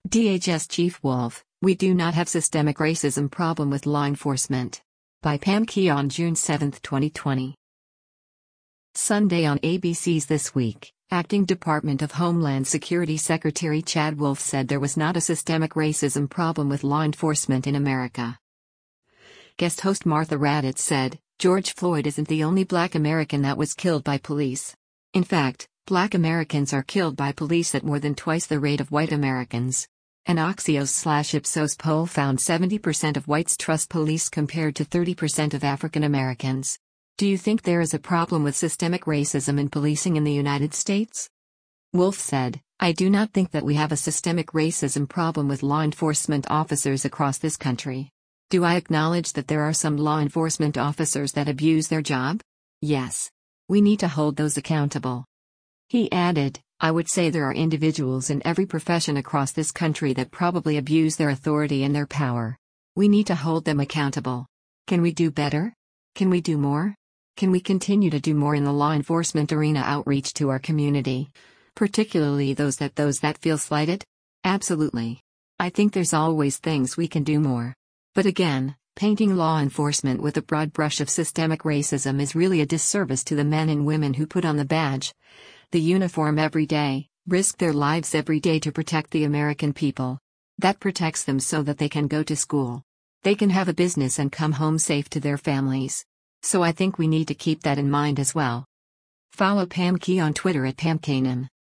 DHS Chief Wolf, we do not have systemic racism problem with law enforcement. By Pam Key on June 7, 2020. Sunday on ABC's This Week, Acting Department of Homeland Security Secretary Chad Wolf said there was not a systemic racism problem with law enforcement in America. Guest host Martha Raddatz said, George Floyd isn't the only Black American that was killed by police. In fact, Black Americans are killed by police at more than twice the rate of white Americans. An Axios/Ipsos poll found 70% of whites trust police compared to 30% of African Americans. Do you think there is a problem with systemic racism in policing in the United States? Wolf said, I do not think that we have a systemic racism problem with law enforcement officers across this country. Do I acknowledge that there are some law enforcement officers that abuse their job? Yes. We need to hold those accountable. He added, I would say there are individuals in every profession across this country that probably abuse their authority and their power. We need to hold them accountable. Can we do better? Can we do more? Can we continue to do more in the law enforcement arena outreach to our community? Particularly those that feel slighted? Absolutely. I think there's always things we can do more. But again, painting law enforcement with a broad brush of systemic racism is really a disservice to the men and women who put on the badge, the uniform every day, risk their lives every day to protect the American people. That protects them so that they can go to school. They can have a business and come home safe to their families. So I think we need to keep that in mind as well. Follow Pam Key on Twitter at PamKanem.